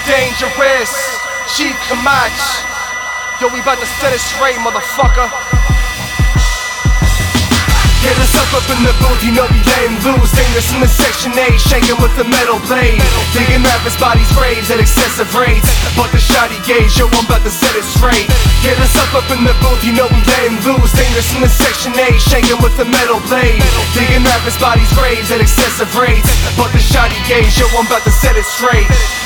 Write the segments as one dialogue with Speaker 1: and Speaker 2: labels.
Speaker 1: Dangerous, Chief Kamach. Yo, we bout to set it straight, motherfucker. Get us up in the booth, you know we letting loose. Dangerous in the Section 8, shaking with the metal blade. Digging rappers' bodies' graves at excessive rates. But the shotty gauge, yo, I'm about to set it straight. Get us up in the booth, you know we letting loose. Dangerous in the Section 8, shaking with the metal blade. Digging rappers' bodies' graves at excessive rates. But the shotty gauge, yo, I'm about to set it straight.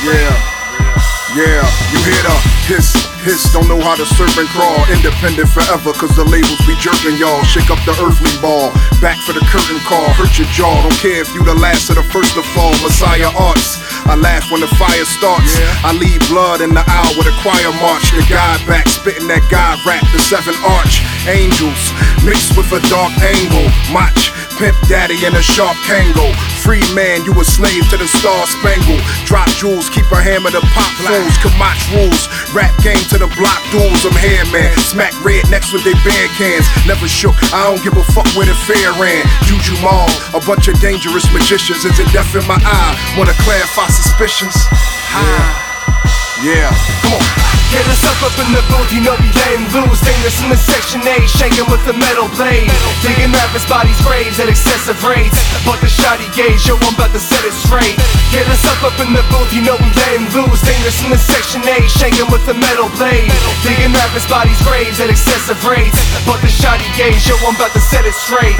Speaker 2: Yeah, you hear the hiss, don't know how to surf and crawl. Independent forever, cause the labels be jerking y'all. Shake up the earthly ball, back for the curtain call. Hurt your jaw, don't care if you the last or the first to fall. Messiah arts, I laugh when the fire starts. I leave blood in the aisle with a choir march. The God back, spitting that God rap. The 7 archangels, mixed with a dark angle. Mach, pimp daddy and a sharp Kango. Free man, you a slave to the Star Spangled. Drop jewels, keep a hammer to pop fools. Kamach rules, rap game to the block duels. I'm here, man. Smack red next with they band cans. Never shook, I don't give a fuck where the fair ran. Juju Mall, a bunch of dangerous magicians. Is it death in my eye? Wanna clarify suspicions? Yeah, come on.
Speaker 1: Get us up in the booth, you know we letting loose. Dangerous in the Section 8, shaking with the metal blade. Digging rappers' bodies' graves at excessive rates. But the shotty gauge, yo, I'm about to set it straight. Get us up in the booth, you know we letting loose. Dangerous in the Section 8, shaking with the metal blade. Digging rappers' bodies' graves at excessive rates. But the shotty gauge, yo, I'm about to set it straight.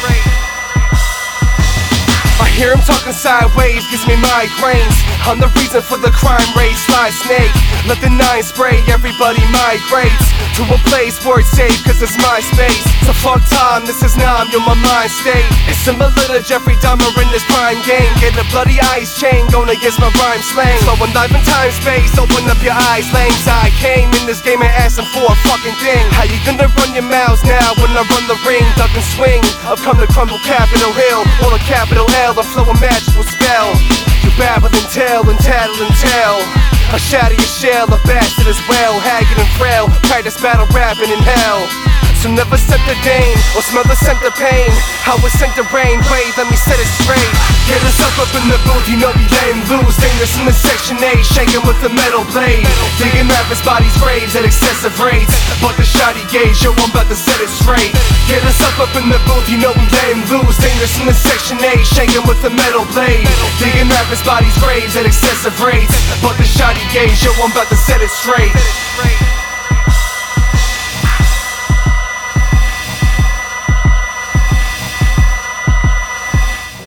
Speaker 1: I hear him talking sideways, gives me migraines. I'm the reason for the crime rate, slide snake. Let the 9 spray, everybody migrates to a place where it's safe, cause it's my space. So fuck time, this is Nam, you're my mind state. It's similar to Jeffrey Dahmer in this prime game. Get a bloody ice chain, going against my rhyme slang. So when live in time space, open up your eyes, lanes. I came in this game and asking for a fucking thing. How you gonna run your mouths now when I run the ring? Duck and swing, I've come to crumble Capitol Hill on a capital L. I'm flowing magical spell. You babble and tell and tattle and tell. I shatter your shell, a bastard as well. Haggard and frail, practice battle rapping in hell. So never set the Dane or smell the scent of pain. How it sent the rain, wait, let me set it straight. Get us up in the booth, you know we letting loose. Dangerous in the Section 8, shaking with the metal blade. Digging rappers' bodies' graves at excessive rates. But the shotty gauge, yo, I'm about to set it straight. Get us up in the booth, you know we letting loose. Dangerous in the Section 8, shaking with the metal blade. Digging rappers' bodies' graves at excessive rates. But the shotty gauge, yo, I'm about to set it straight.